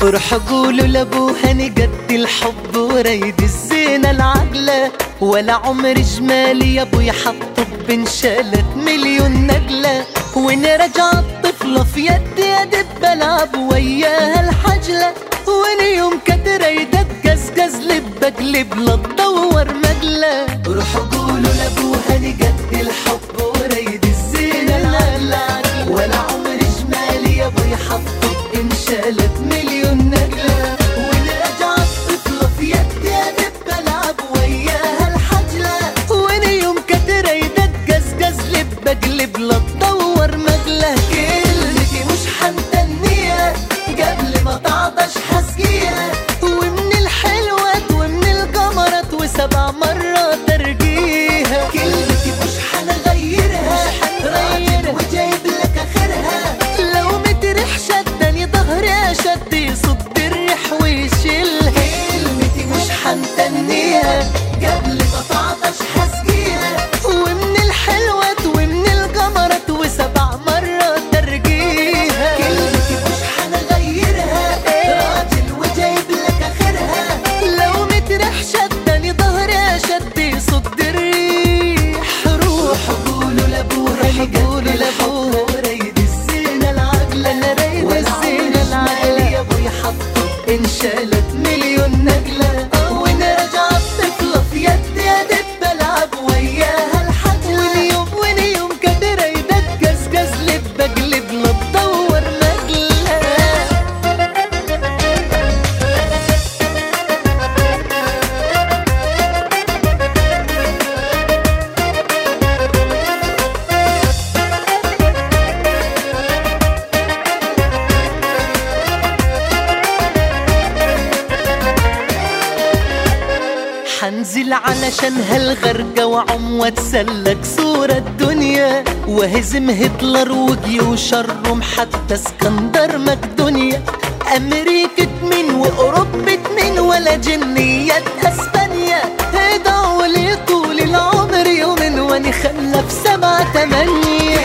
روح قولوا لابوها نجد الحب ورايد الزينة العجلة، ولا عمر جمالي يا ابوي حطب انشالت مليون نجلة، وان رجع الطفلة في يدي ادب بلعب وياها الحجلة، وان يوم كانت رايدة تجزجز لب اقلب لا تدور مجلة. روح قولوا لابوها نجد الحب ورايد الزينة العجلة، ولا عمر جمالي يا ابوي حطب انشالت مليون نجلة، وان رجع الطفلة في يدي ادب بلعب وياها الحجلة، وان يوم كانت رايدة تجزجز لب اقلب لا تدور مجلة. كلمتي مش حنتنيها قبل ما تعطش حسقيها، ومن الحلوات ومن القمرات وسبع مرات ارجيها. كلمتي مش حنغيرها راجل وجايب لك اخرها، لو متريح شدني ظهري شد يصد الريح ويشيلها. كلمتي مش حنتنيها قبل ما تعطش حسقيها، ومن الحلوات ومن القمرات وسبع مرات ارجيها. كلمتي مش حنغيرها راجل وجايب لك اخرها، لو متريح شدني ظهري شد يصد الريح. روح قولوا لابوها قولوا لابوها ورايد الزينة العجلة، انا رايد الزينة العجلة يا ابوي حطب انشالت مليون نجلة، وان رجع الطفلة في يدي ادب بلعب وياها الحجلة، وان يوم كانت رايدة تجزجز لب اقلب لا تدور مجلة. حنزل علشان هالغرقة وعم واتسلك صورة الدنيا، وهزم هتلر وجيوش الروم حتى اسكندر مقدونيا، امريكة مين واوروبة مين ولا جنية اسبانيا. ادعوا لي طول العمر يومين واني خلف 7 8.